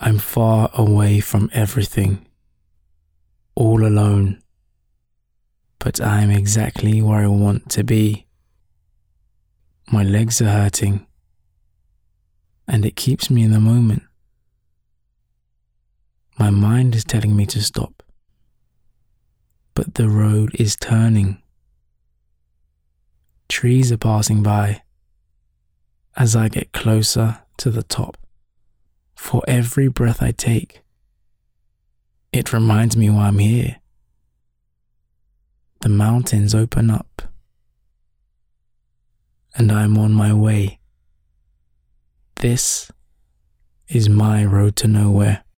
I'm far away from everything, all alone, but I'm exactly where I want to be. My legs are hurting, and it keeps me in the moment. My mind is telling me to stop, but the road is turning. Trees are passing by as I get closer to the top. For every breath I take, it reminds me why I'm here. The mountains open up, and I'm on my way. This is my road to nowhere.